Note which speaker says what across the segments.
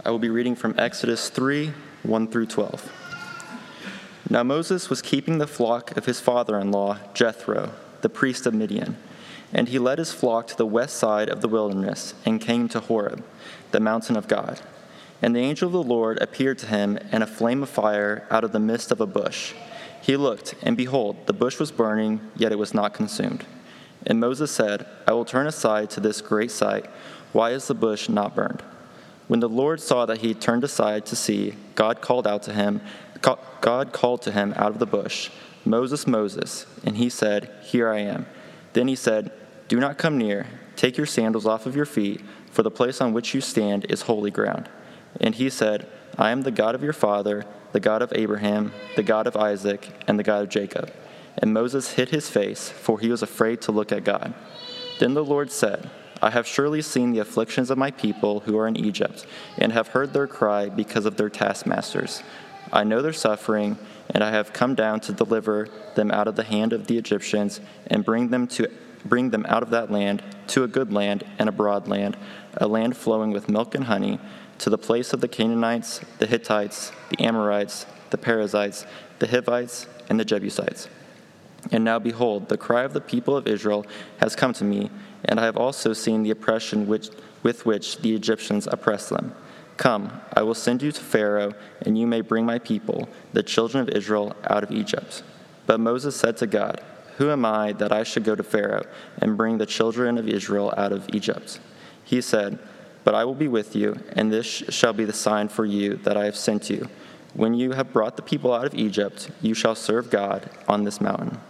Speaker 1: I will be reading from Exodus 3, 1 through 12. Now Moses was keeping the flock of his father-in-law, Jethro, the priest of Midian. And he led his flock to the west side of the wilderness and came to Horeb, the mountain of God. And the angel of the Lord appeared to him in a flame of fire out of the midst of a bush. He looked, and behold, the bush was burning, yet it was not consumed. And Moses said, I will turn aside to this great sight. Why is the bush not burned? When the Lord saw that he turned aside to see, God called to him out of the bush, Moses, Moses. And he said, Here I am. Then he said, Do not come near. Take your sandals off of your feet, for the place on which you stand is holy ground. And he said, I am the God of your father, the God of Abraham, the God of Isaac, and the God of Jacob. And Moses hid his face, for he was afraid to look at God. Then the Lord said, I have surely seen the afflictions of my people who are in Egypt, and have heard their cry because of their taskmasters. I know their suffering, and I have come down to deliver them out of the hand of the Egyptians, and bring them out of that land to a good land and a broad land, a land flowing with milk and honey, to the place of the Canaanites, the Hittites, the Amorites, the Perizzites, the Hivites, and the Jebusites. And now behold, the cry of the people of Israel has come to me, and I have also seen the oppression with which the Egyptians oppress them. Come, I will send you to Pharaoh, and you may bring my people, the children of Israel, out of Egypt. But Moses said to God, Who am I that I should go to Pharaoh and bring the children of Israel out of Egypt? He said, But I will be with you, and this shall be the sign for you that I have sent you. When you have brought the people out of Egypt, you shall serve God on this mountain.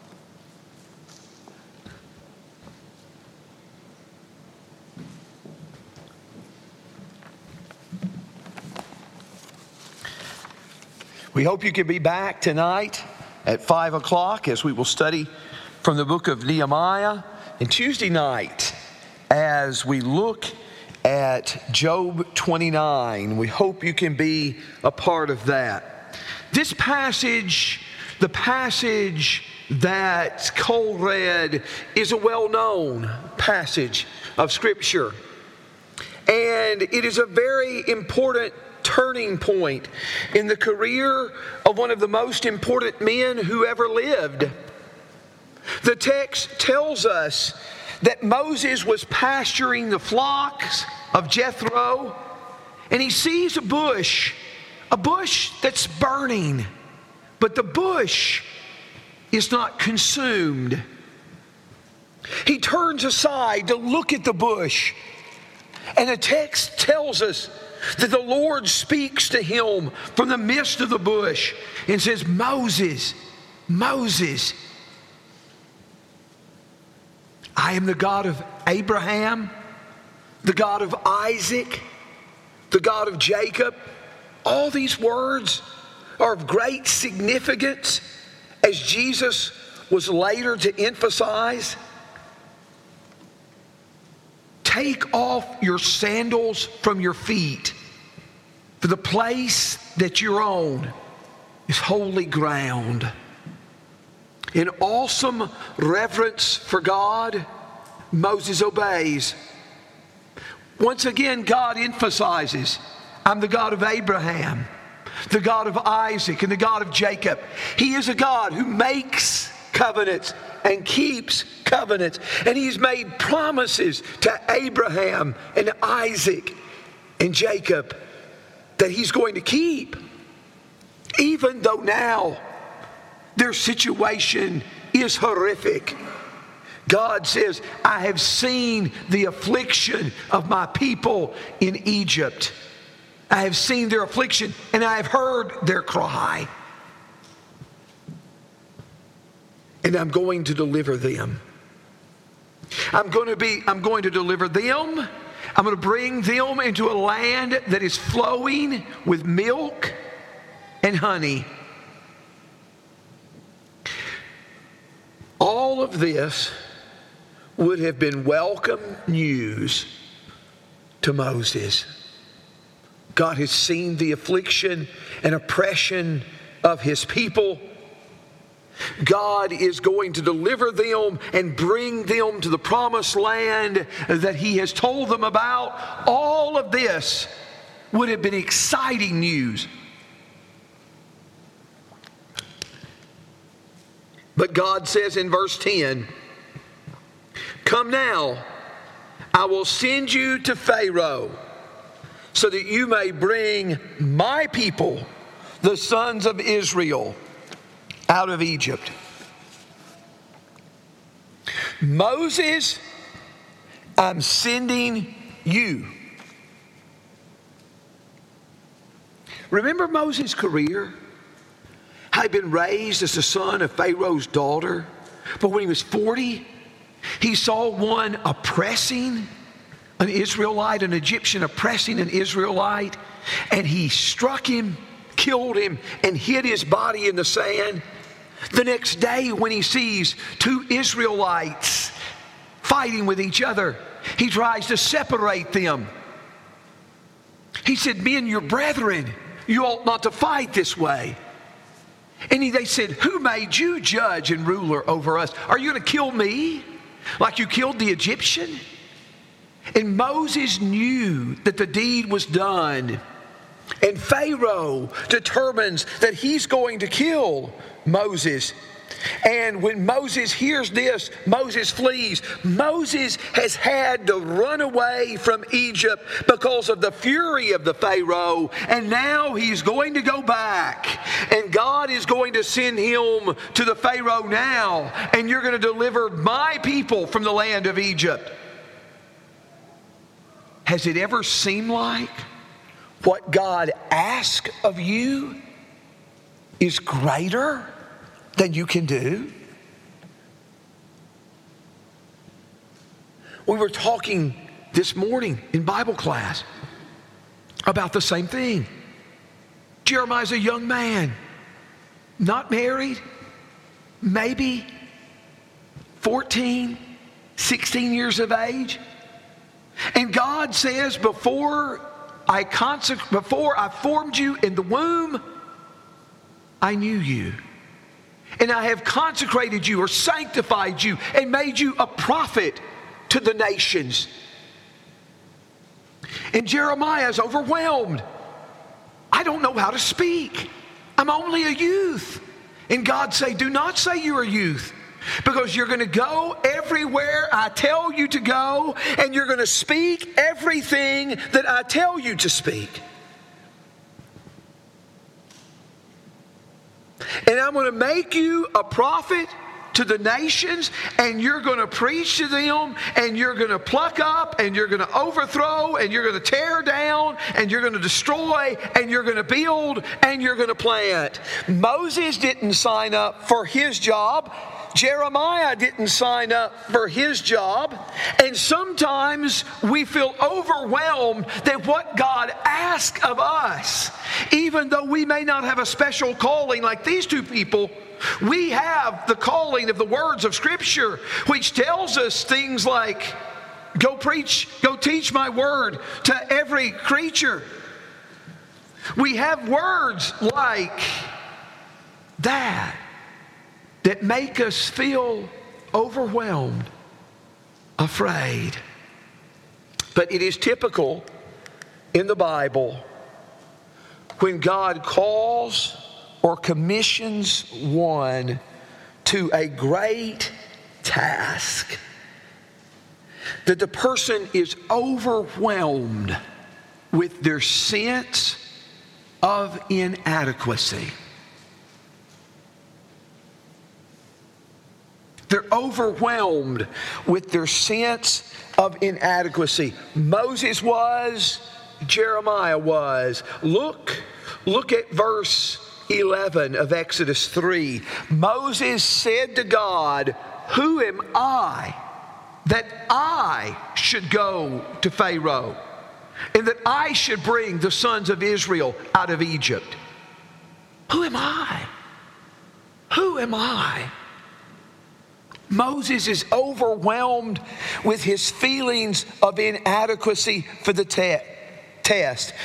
Speaker 2: We hope you can be back tonight at 5 o'clock as we will study from the book of Nehemiah. And Tuesday night, as we look at Job 29, we hope you can be a part of that. This passage, the passage that Cole read, is a well-known passage of Scripture. And it is a very important turning point in the career of one of the most important men who ever lived. The text tells us that Moses was pasturing the flocks of Jethro, and he sees a bush that's burning, but the bush is not consumed. He turns aside to look at the bush, and the text tells us that the Lord speaks to him from the midst of the bush and says, Moses, Moses, I am the God of Abraham, the God of Isaac, the God of Jacob. All these words are of great significance, as Jesus was later to emphasize. Take off your sandals from your feet, for the place that you're on is holy ground. In awesome reverence for God, Moses obeys. Once again, God emphasizes, I'm the God of Abraham, the God of Isaac, and the God of Jacob. He is a God who makes covenants and keeps covenants. And he's made promises to Abraham and Isaac and Jacob that he's going to keep. Even though now their situation is horrific. God says, I have seen the affliction of my people in Egypt. I have seen their affliction, and I have heard their cry. And I'm going to deliver them. I'm going to deliver them. I'm going to bring them into a land that is flowing with milk and honey. All of this would have been welcome news to Moses. God has seen the affliction and oppression of his people. God is going to deliver them and bring them to the promised land that he has told them about. All of this would have been exciting news. But God says in verse 10, "Come now, I will send you to Pharaoh, so that you may bring my people, the sons of Israel, out of Egypt." Moses, I'm sending you. Remember Moses' career? How he'd been raised as the son of Pharaoh's daughter. But when he was 40, he saw one oppressing an Israelite, an Egyptian oppressing an Israelite, and he struck him, killed him, and hid his body in the sand. The next day, when he sees two Israelites fighting with each other, he tries to separate them. He said, "Men, you're brethren. You ought not to fight this way." And they said, "Who made you judge and ruler over us? Are you going to kill me like you killed the Egyptian?" And Moses knew that the deed was done. And Pharaoh determines that he's going to kill Moses. And when Moses hears this, Moses flees. Moses has had to run away from Egypt because of the fury of the Pharaoh. And now he's going to go back. And God is going to send him to the Pharaoh now. And you're going to deliver my people from the land of Egypt. Has it ever seemed like what God asks of you is greater than you can do? We were talking this morning in Bible class about the same thing. Jeremiah's a young man, not married, maybe 14, 16 years of age. And God says, before I formed you in the womb, I knew you. And I have consecrated you or sanctified you and made you a prophet to the nations. And Jeremiah is overwhelmed. I don't know how to speak. I'm only a youth. And God say, "Do not say you're a youth, because you're going to go everywhere I tell you to go, and you're going to speak everything that I tell you to speak. And I'm going to make you a prophet to the nations, and you're going to preach to them, and you're going to pluck up, and you're going to overthrow, and you're going to tear down, and you're going to destroy, and you're going to build, and you're going to plant." Moses didn't sign up for his job. Jeremiah didn't sign up for his job. And sometimes we feel overwhelmed that what God asks of us, even though we may not have a special calling like these two people, we have the calling of the words of Scripture, which tells us things like, "Go preach, go teach my word to every creature." We have words like that make us feel overwhelmed, afraid. But it is typical in the Bible when God calls or commissions one to a great task that the person is overwhelmed with their sense of inadequacy. They're overwhelmed with their sense of inadequacy. Moses was, Jeremiah was. Look at verse 11 of Exodus 3. Moses said to God, "Who am I that I should go to Pharaoh, and that I should bring the sons of Israel out of Egypt?" Who am I? Who am I? Moses is overwhelmed with his feelings of inadequacy for the test.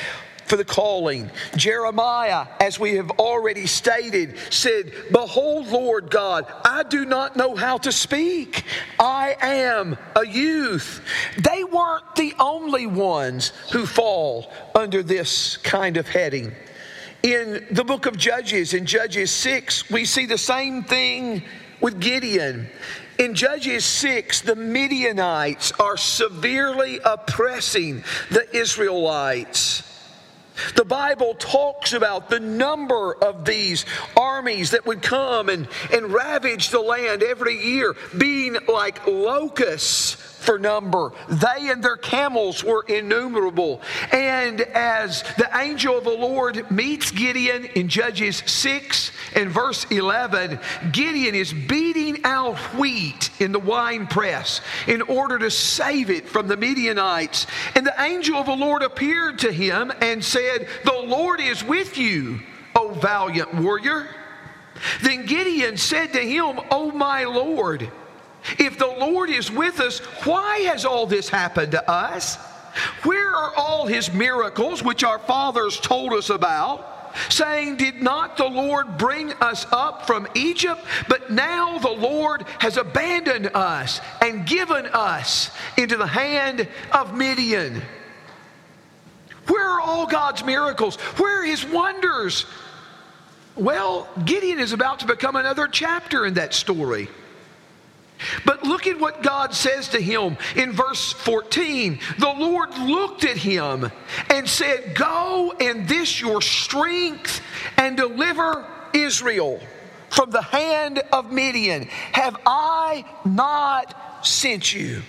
Speaker 2: for the calling. Jeremiah, as we have already stated, said, "Behold, Lord God, I do not know how to speak. I am a youth." They weren't the only ones who fall under this kind of heading. In the book of Judges, in Judges 6, we see the same thing with Gideon. In Judges 6, the Midianites are severely oppressing the Israelites. The Bible talks about the number of these armies that would come and ravage the land every year, being like locusts for number. They and their camels were innumerable. And as the angel of the Lord meets Gideon in Judges 6 and verse 11, Gideon is beating out wheat in the winepress in order to save it from the Midianites. And the angel of the Lord appeared to him and said, "The Lord is with you, O valiant warrior." Then Gideon said to him, "O my Lord, if the Lord is with us, why has all this happened to us? Where are all his miracles which our fathers told us about, saying, 'Did not the Lord bring us up from Egypt?' But now the Lord has abandoned us and given us into the hand of Midian." Where are all God's miracles? Where are his wonders? Well, Gideon is about to become another chapter in that story. But look at what God says to him in verse 14. "The Lord looked at him and said, 'Go in this your strength and deliver Israel from the hand of Midian. Have I not sent you?'"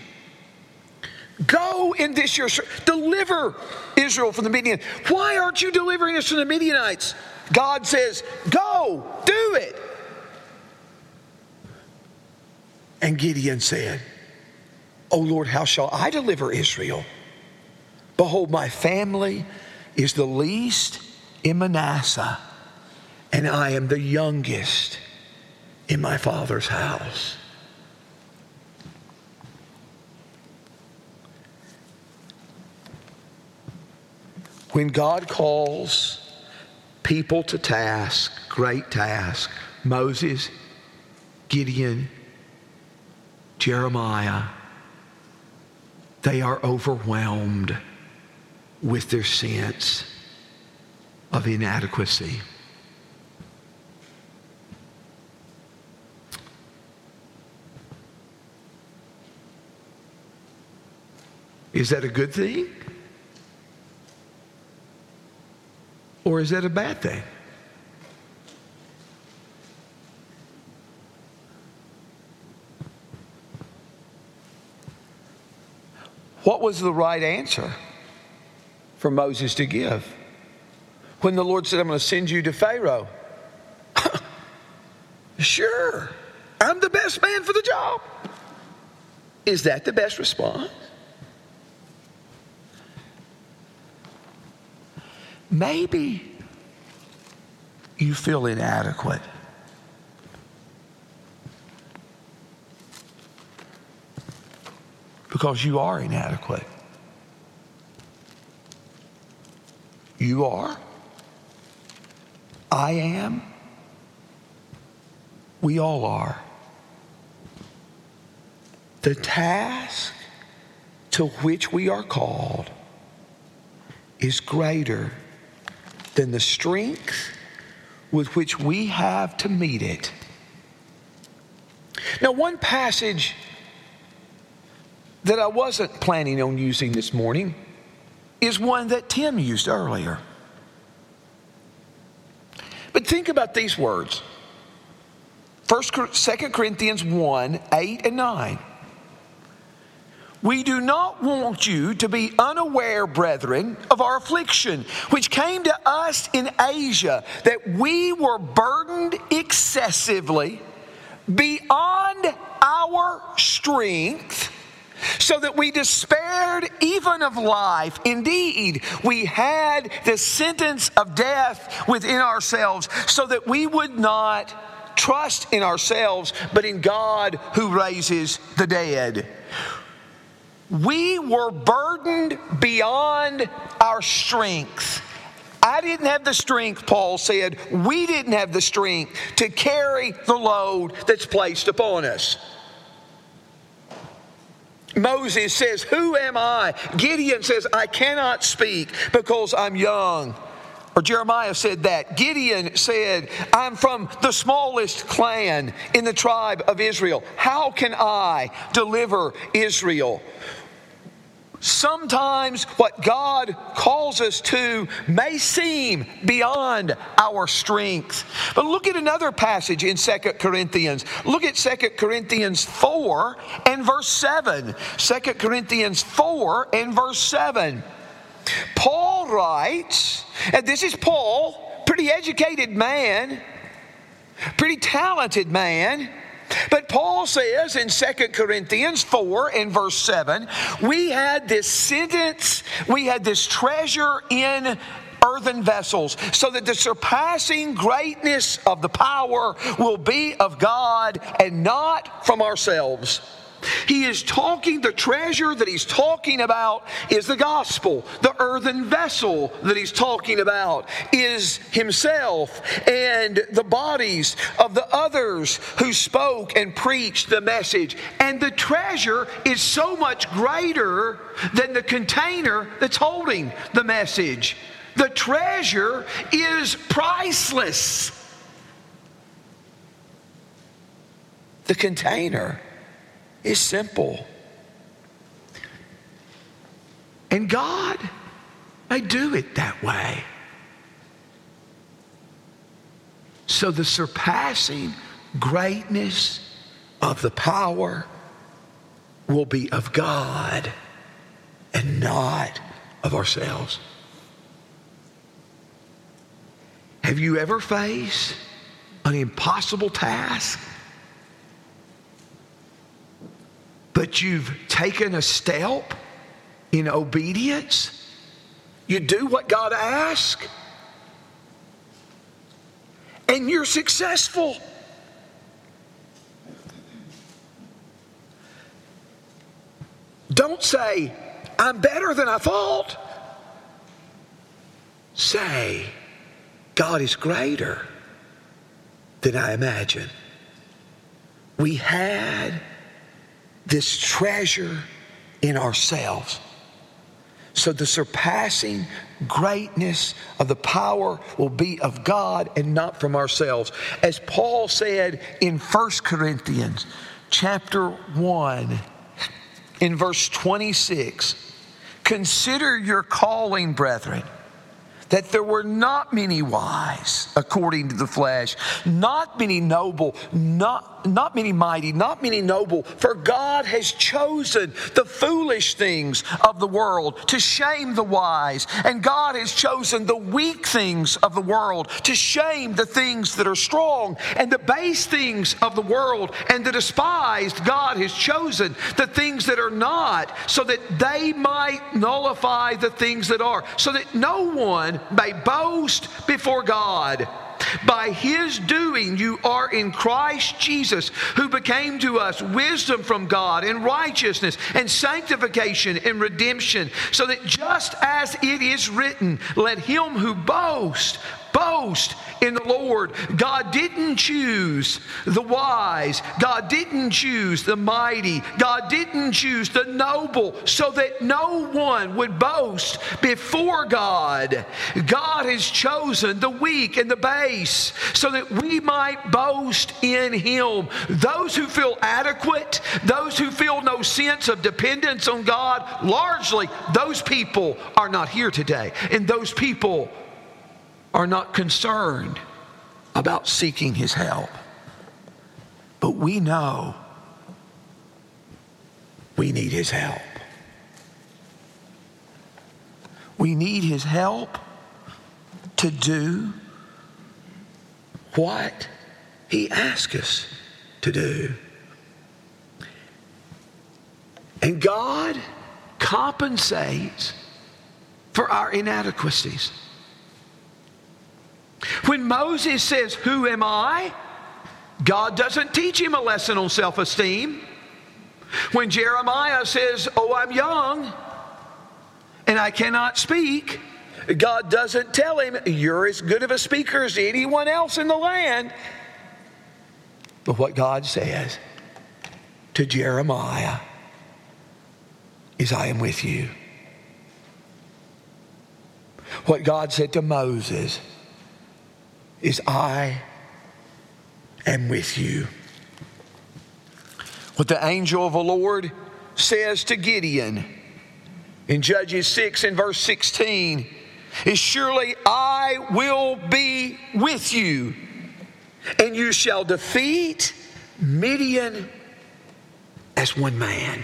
Speaker 2: Go in this your strength. Deliver Israel from the Midian. Why aren't you delivering us from the Midianites? God says, "Go, do it." And Gideon said, "O Lord, how shall I deliver Israel? Behold, my family is the least in Manasseh, and I am the youngest in my father's house." When God calls people to task, great task, Moses, Gideon, Jeremiah, they are overwhelmed with their sense of inadequacy. Is that a good thing? Or is that a bad thing? What was the right answer for Moses to give when the Lord said, "I'm going to send you to Pharaoh"? Sure, I'm the best man for the job. Is that the best response? Maybe you feel inadequate. Because you are inadequate. You are. I am. We all are. The task to which we are called is greater than the strength with which we have to meet it. Now, one passage that I wasn't planning on using this morning is one that Tim used earlier. But think about these words. 2 Corinthians 1, 8 and 9. "We do not want you to be unaware, brethren, of our affliction, which came to us in Asia, that we were burdened excessively beyond our strength, so that we despaired even of life. Indeed, we had the sentence of death within ourselves, so that we would not trust in ourselves, but in God who raises the dead." We were burdened beyond our strength. I didn't have the strength, Paul said. We didn't have the strength to carry the load that's placed upon us. Moses says, who am I? Gideon says, I cannot speak because I'm young. Or Jeremiah said that. Gideon said, I'm from the smallest clan in the tribe of Israel. How can I deliver Israel? Sometimes what God calls us to may seem beyond our strength. But look at another passage in 2 Corinthians. Look at 2 Corinthians 4 and verse 7. 2 Corinthians 4 and verse 7. Paul writes, and this is Paul, pretty educated man, pretty talented man. But Paul says in 2 Corinthians 4 and verse 7, we had this sentence, we had this treasure in earthen vessels, so that the surpassing greatness of the power will be of God and not from ourselves. He is talking, the treasure that he's talking about is the gospel. The earthen vessel that he's talking about is himself and the bodies of the others who spoke and preached the message. And the treasure is so much greater than the container that's holding the message. The treasure is priceless. The container is simple. And God may do it that way. So the surpassing greatness of the power will be of God and not of ourselves. Have you ever faced an impossible task, but you've taken a step in obedience? You do what God asks, and you're successful. Don't say, I'm better than I thought. Say, God is greater than I imagined. We had this treasure in ourselves. So the surpassing greatness of the power will be of God and not from ourselves. As Paul said in 1 Corinthians chapter 1, in verse 26, consider your calling, brethren, that there were not many wise according to the flesh, not many noble, not many mighty, not many noble. For God has chosen the foolish things of the world to shame the wise. And God has chosen the weak things of the world to shame the things that are strong. And the base things of the world and the despised God has chosen the things that are not, so that they might nullify the things that are, so that no one may boast before God. By his doing you are in Christ Jesus, who became to us wisdom from God and righteousness and sanctification and redemption, so that just as it is written, let him who boast in the Lord. God didn't choose the wise. God didn't choose the mighty. God didn't choose the noble, so that no one would boast before God. God has chosen the weak and the base, so that we might boast in him. Those who feel adequate, those who feel no sense of dependence on God, largely those people are not here today. And those people are not concerned about seeking his help. But we know we need his help. We need his help to do what he asks us to do. And God compensates for our inadequacies. When Moses says, who am I? God doesn't teach him a lesson on self-esteem. When Jeremiah says, oh, I'm young and I cannot speak, God doesn't tell him, you're as good of a speaker as anyone else in the land. But what God says to Jeremiah is, I am with you. What God said to Moses is, I am with you. What the angel of the Lord says to Gideon in Judges 6 and verse 16 is, surely I will be with you, and you shall defeat Midian as one man.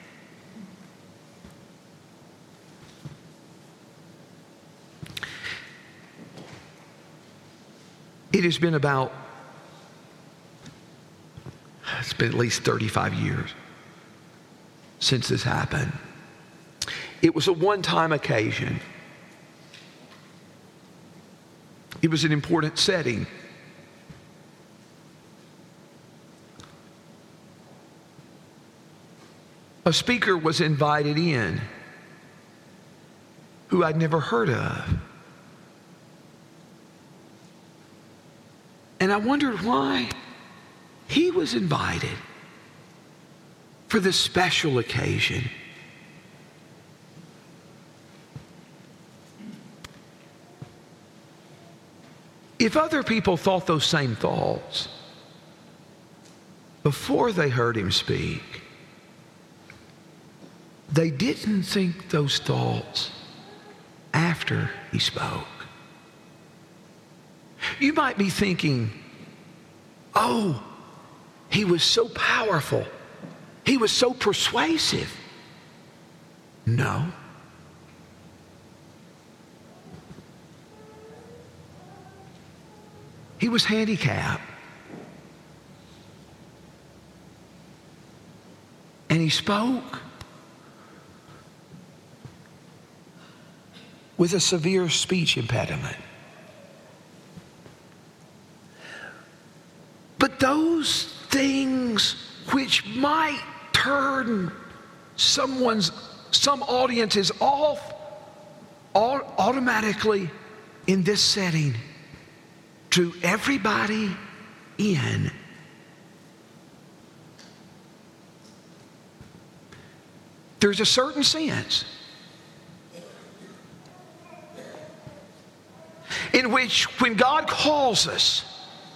Speaker 2: It has been it's been at least 35 years since this happened. It was a one-time occasion. It was an important setting. A speaker was invited in who I'd never heard of. And I wondered why he was invited for this special occasion. If other people thought those same thoughts before they heard him speak, they didn't think those thoughts after he spoke. You might be thinking, oh, he was so powerful. He was so persuasive. No. He was handicapped. And he spoke with a severe speech impediment. But those things which might turn some audiences off automatically in this setting drew everybody in. There's a certain sense in which when God calls us,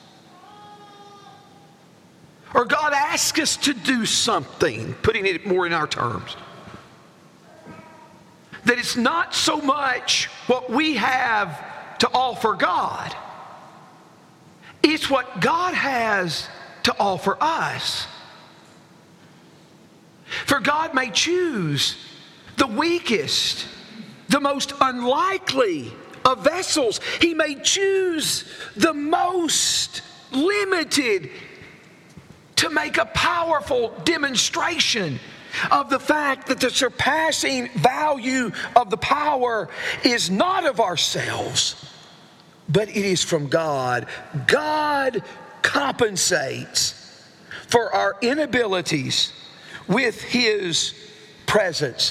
Speaker 2: or God asks us to do something, putting it more in our terms, that it's not so much what we have to offer God, it's what God has to offer us. For God may choose the weakest, the most unlikely of vessels. He may choose the most limited to make a powerful demonstration of the fact that the surpassing value of the power is not of ourselves, but it is from God. God compensates for our inabilities with His presence.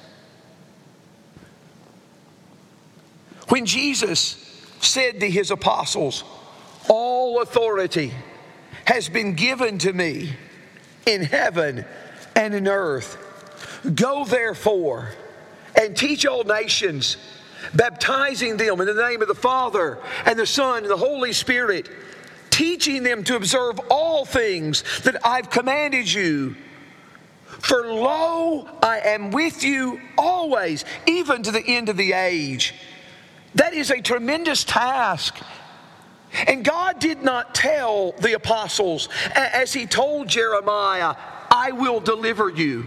Speaker 2: When Jesus said to His apostles, all authority has been given to me in heaven and in earth. Go therefore and teach all nations, baptizing them in the name of the Father and the Son and the Holy Spirit, teaching them to observe all things that I've commanded you. For lo, I am with you always, even to the end of the age. That is a tremendous task. And God did not tell the apostles, as He told Jeremiah, I will deliver you.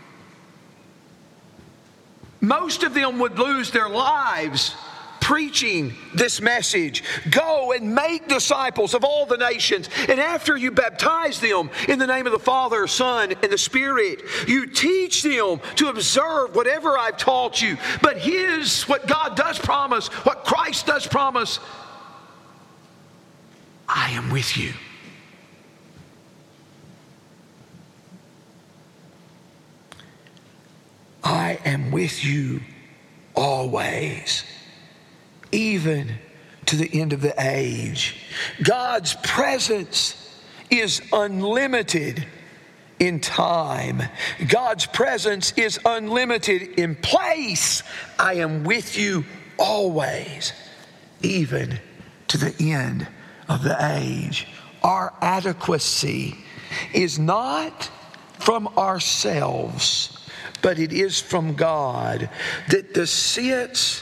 Speaker 2: Most of them would lose their lives preaching this message. Go and make disciples of all the nations. And after you baptize them in the name of the Father, Son, and the Spirit, you teach them to observe whatever I've taught you. But what God does promise, what Christ does promise, I am with you. I am with you always. even to the end of the age. God's presence is unlimited in time. God's presence is unlimited in place. I am with you always, even to the end of the age. Our adequacy is not from ourselves, but it is from God. That the sense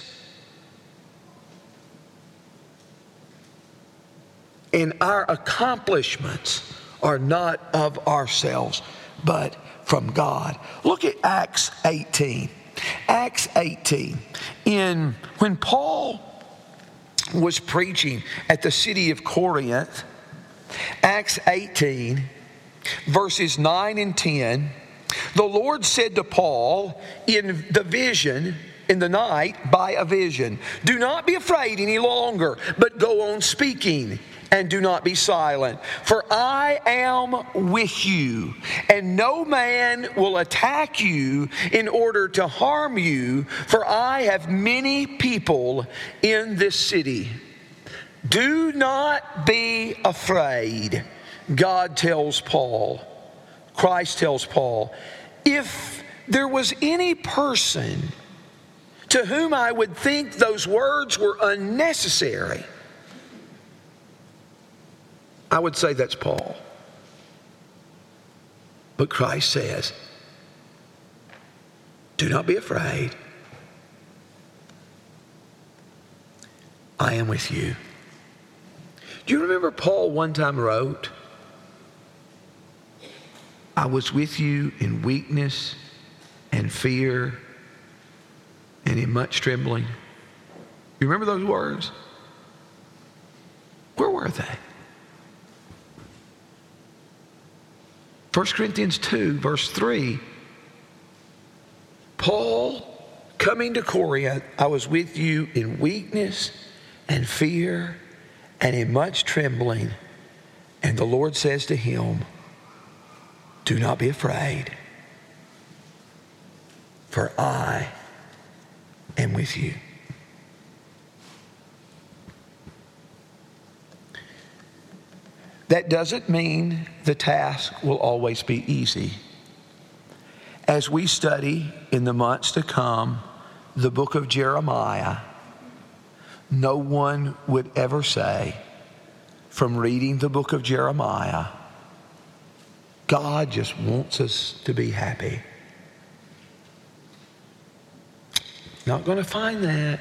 Speaker 2: and our accomplishments are not of ourselves, but from God. Look at Acts 18. Acts 18. When Paul was preaching at the city of Corinth, Acts 18, verses 9 and 10, the Lord said to Paul in the vision, in the night, by a vision, "Do not be afraid any longer, but go on speaking, and do not be silent. For I am with you, and no man will attack you in order to harm you, for I have many people in this city." Do not be afraid, God tells Paul. Christ tells Paul, if there was any person to whom I would think those words were unnecessary, I would say that's Paul. But Christ says, do not be afraid. I am with you. Do you remember Paul one time wrote, I was with you in weakness and fear and in much trembling. You remember those words? Where were they? 1 Corinthians 2, verse 3, Paul, coming to Corinth, I was with you in weakness and fear and in much trembling. And the Lord says to him, do not be afraid, for I am with you. That doesn't mean the task will always be easy. As we study in the months to come the book of Jeremiah, no one would ever say from reading the book of Jeremiah, God just wants us to be happy. Not going to find that.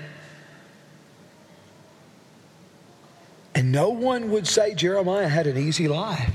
Speaker 2: And no one would say Jeremiah had an easy life.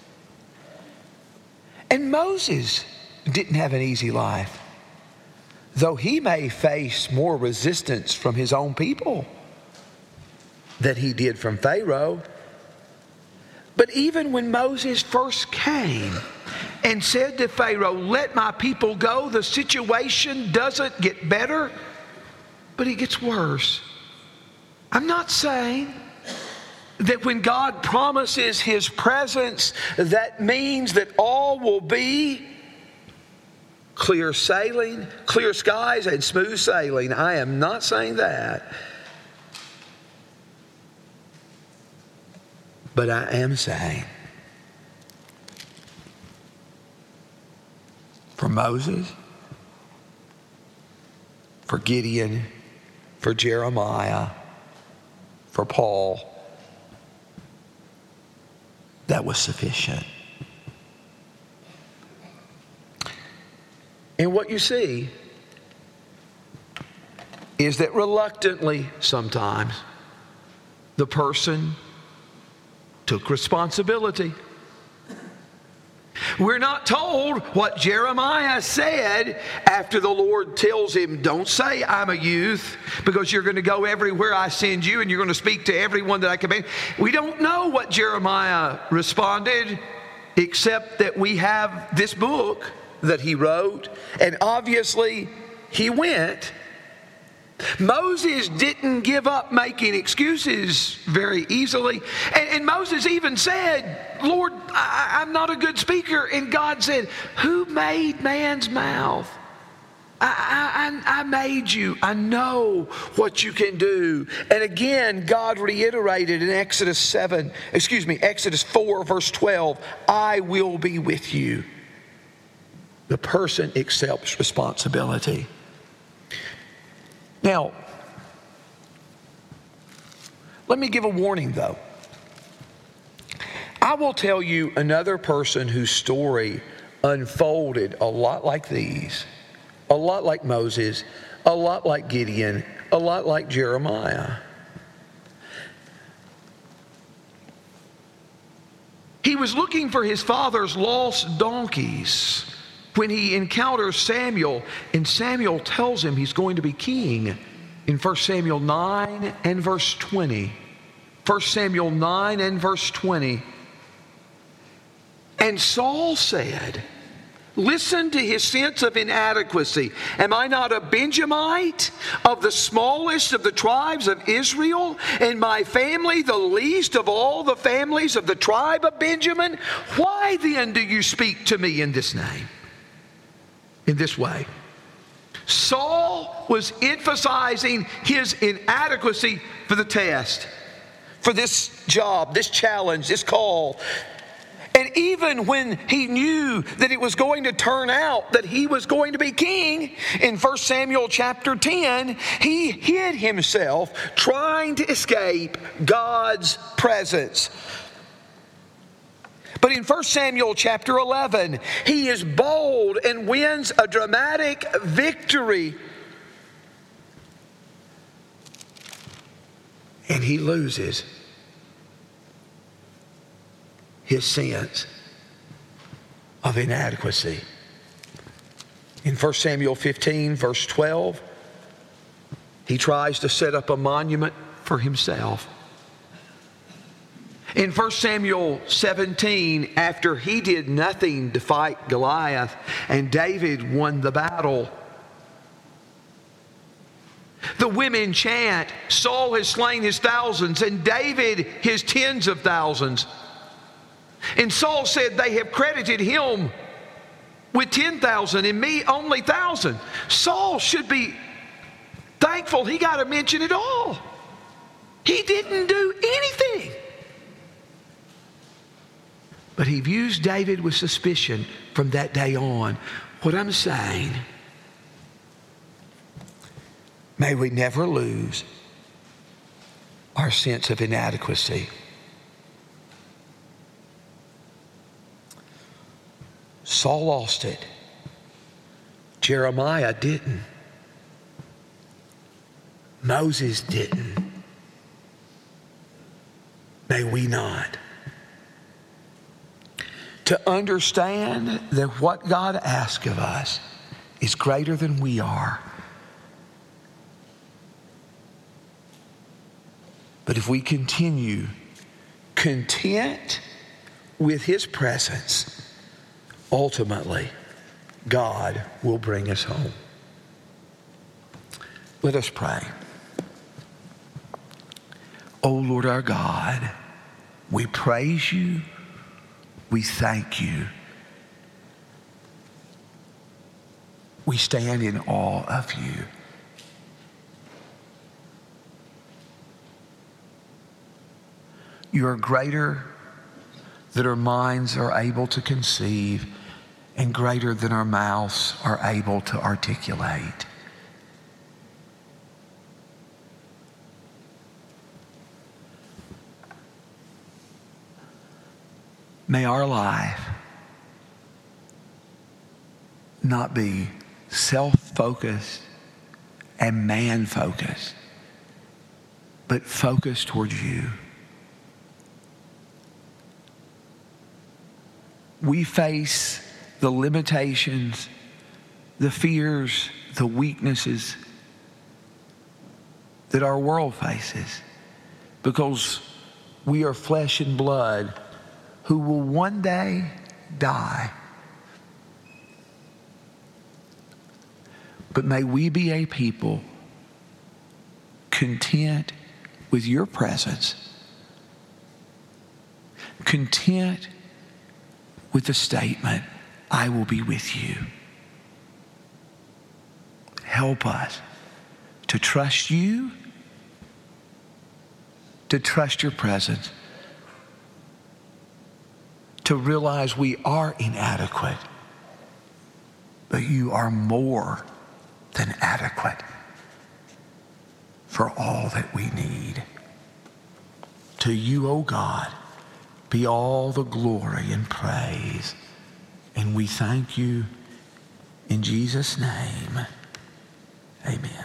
Speaker 2: And Moses didn't have an easy life, though he may face more resistance from his own people than he did from Pharaoh. But even when Moses first came and said to Pharaoh, let my people go, the situation doesn't get better, but it gets worse. I'm not saying that when God promises His presence, that means that all will be clear sailing, clear skies, and smooth sailing. I am not saying that. But I am saying, for Moses, for Gideon, for Jeremiah, for Paul, that was sufficient. And what you see is that reluctantly sometimes the person took responsibility. We're not told what Jeremiah said after the Lord tells him, don't say I'm a youth, because you're going to go everywhere I send you and you're going to speak to everyone that I command. We don't know what Jeremiah responded, except that we have this book that he wrote, and obviously he went. Moses didn't give up making excuses very easily. And Moses even said, Lord, I'm not a good speaker. And God said, who made man's mouth? I made you. I know what you can do. And again, God reiterated in Exodus 4, verse 12, I will be with you. The person accepts responsibility. Now, let me give a warning though. I will tell you another person whose story unfolded a lot like these, a lot like Moses, a lot like Gideon, a lot like Jeremiah. He was looking for his father's lost donkeys when he encounters Samuel, and Samuel tells him he's going to be king in 1 Samuel 9 and verse 20. 1 Samuel 9 and verse 20. And Saul said, listen to his sense of inadequacy. Am I not a Benjamite of the smallest of the tribes of Israel, and my family the least of all the families of the tribe of Benjamin? Why then do you speak to me in this name? In this way. Saul was emphasizing his inadequacy for the test, for this job, this challenge, this call. And even when he knew that it was going to turn out that he was going to be king, in 1 Samuel chapter 10, he hid himself trying to escape God's presence. But in 1 Samuel chapter 11, he is bold and wins a dramatic victory. And he loses his sense of inadequacy. In 1 Samuel 15, verse 12, he tries to set up a monument for himself. In 1 Samuel 17, after he did nothing to fight Goliath and David won the battle, the women chant, Saul has slain his thousands and David his tens of thousands. And Saul said, they have credited him with 10,000 and me only 1,000. Saul should be thankful he got a mention at all. He didn't do anything. But he views David with suspicion from that day on. What I'm saying, may we never lose our sense of inadequacy. Saul lost it. Jeremiah didn't. Moses didn't. May we not. To understand that what God asks of us is greater than we are. But if we continue content with His presence, ultimately, God will bring us home. Let us pray. Oh Lord our God, we praise you. We thank you. We stand in awe of you. You are greater than our minds are able to conceive and greater than our mouths are able to articulate. May our life not be self-focused and man-focused, but focused towards you. We face the limitations, the fears, the weaknesses that our world faces because we are flesh and blood who will one day die. But may we be a people content with your presence, content with the statement, I will be with you. help us to trust you, to trust your presence, to realize we are inadequate, but you are more than adequate for all that we need. To you, O God, be all the glory and praise. And we thank you in Jesus' name. Amen.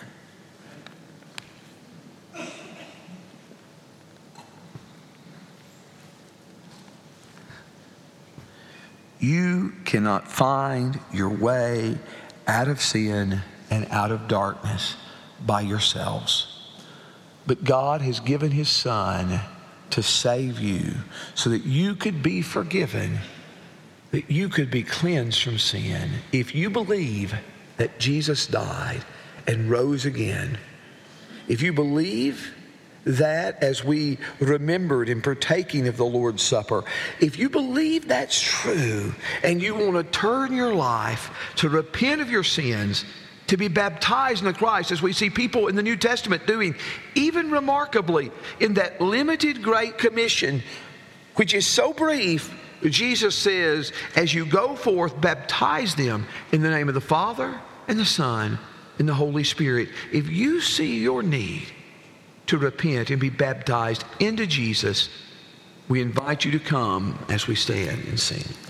Speaker 2: You cannot find your way out of sin and out of darkness by yourselves. But God has given his Son to save you so that you could be forgiven, that you could be cleansed from sin. If you believe that Jesus died and rose again, if you believe that, as we remembered in partaking of the Lord's Supper, if you believe that's true and you want to turn your life to repent of your sins, to be baptized into Christ, as we see people in the New Testament doing, even remarkably in that limited Great Commission, which is so brief, Jesus says, as you go forth, baptize them in the name of the Father and the Son and the Holy Spirit. If you see your need to repent and be baptized into Jesus, we invite you to come as we stand and sing.